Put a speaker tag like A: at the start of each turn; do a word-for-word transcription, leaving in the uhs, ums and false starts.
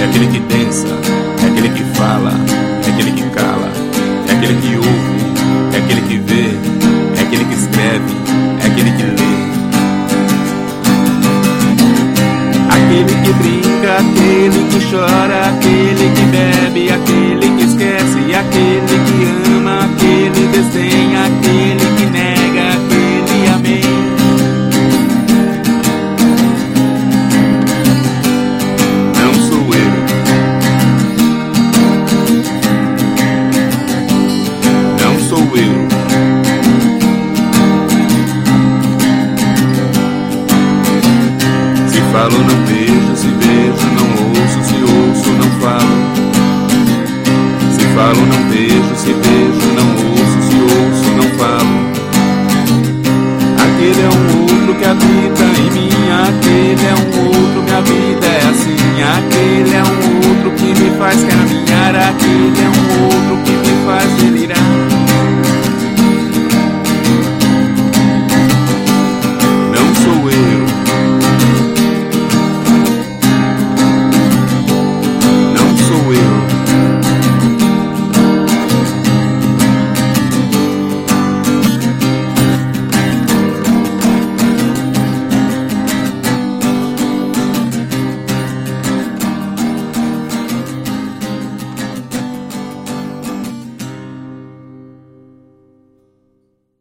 A: aquele que dança, é aquele que fala, é aquele que cala, é aquele que ouve, é aquele que vê, é aquele que escreve, é aquele que lê. Aquele que brinca, aquele que chora, aquele que bebe, aquele que esquece, aquele que ama, aquele desdenha, aquele que nega, aquele amém. Não sou eu. Não sou eu. Se falo, não vejo, se vejo, não ouço, se ouço, não falo. Se falo, não vejo, se vejo, não ouço, se ouço, não falo. Aquele é um outro que habita em mim, aquele é um outro, minha vida é assim. Aquele é um outro que me faz caminhar, aquele é um outro que me faz viver.